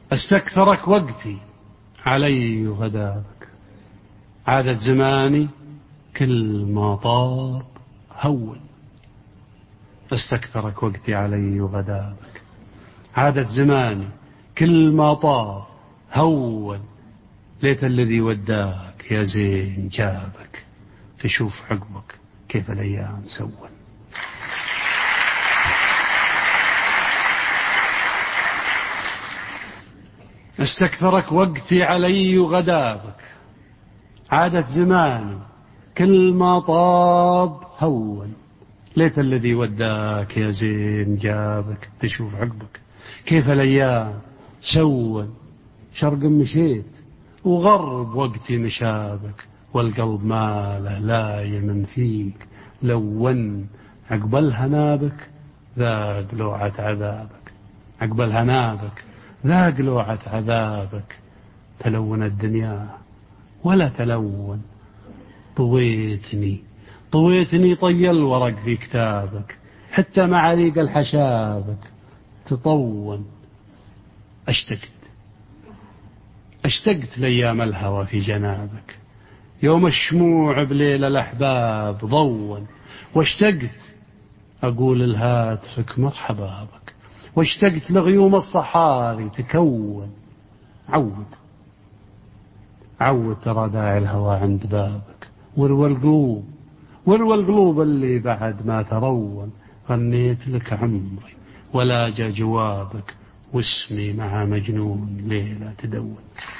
استكثرك وقتي علي وغدابك، عادت زماني كل ما طاب هون. استكثرك وقتي علي وغدابك، عادت زماني كل ما طاب هون. ليت الذي وداك يا زين جابك، تشوف عقبك كيف الأيام سون. استكثرك وقتي علي وغدابك، عادت زماني كل ما طاب هون. ليت الذي وداك يا زين جابك، تشوف عقبك كيف الأيام سون. شرق مشيت وغرب وقتي مشابك، والقلب ماله لايم فيك لون. عقبل هنابك ذاق لوعة عذابك، عقبل هنابك ذاق لوعة عذابك. تلون الدنيا ولا تلون، طويتني طي الورق في كتابك، حتى معاليق الحشابك تطون. اشتقت لأيام الهوى في جنابك، يوم الشموع بليل الأحباب ضون. واشتقت أقول لهاتفك مرحبا بك، واشتقت لغيوم الصحاري تكون. عود ترى داعي الهوى عند بابك، وروى القلوب اللي بعد ما ترون. غنيت لك عمري ولا جا جوابك، واسمي مع مجنون ليلة تدون.